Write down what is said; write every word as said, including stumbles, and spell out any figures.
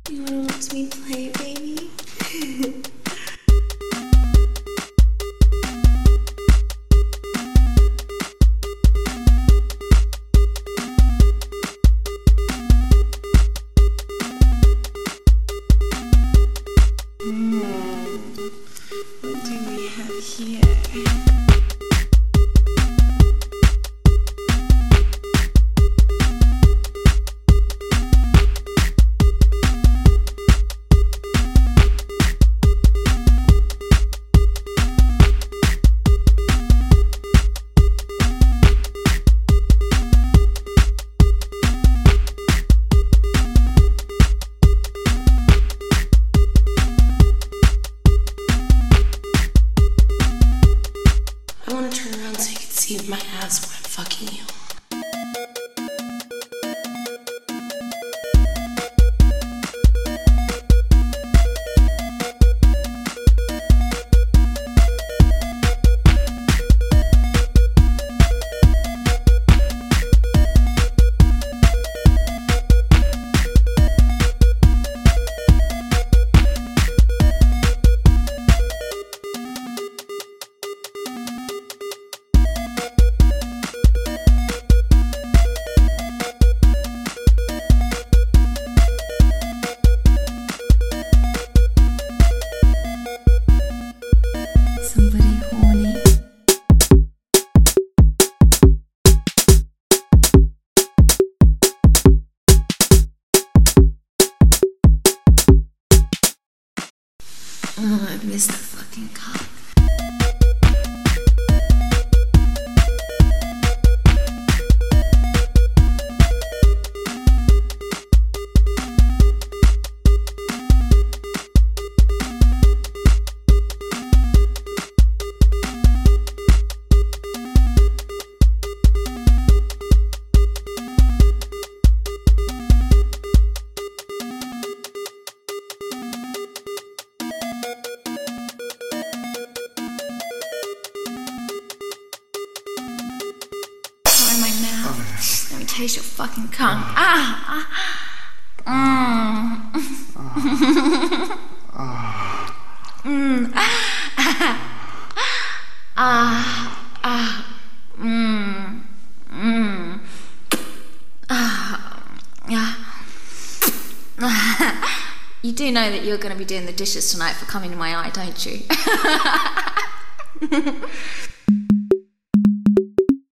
You wanna watch me play, baby? Hmm. What do we have here? I want to turn around so you can see my ass when I'm fucking you. Somebody horny. Oh, I missed the fucking cock. In my mouth. Let me taste your fucking cum. Ah! Ah! Mmm. Ah! Ah! Mmm. Mmm. Ah! Yeah. You do know that you're going to be doing the dishes tonight for coming to my eye, don't you?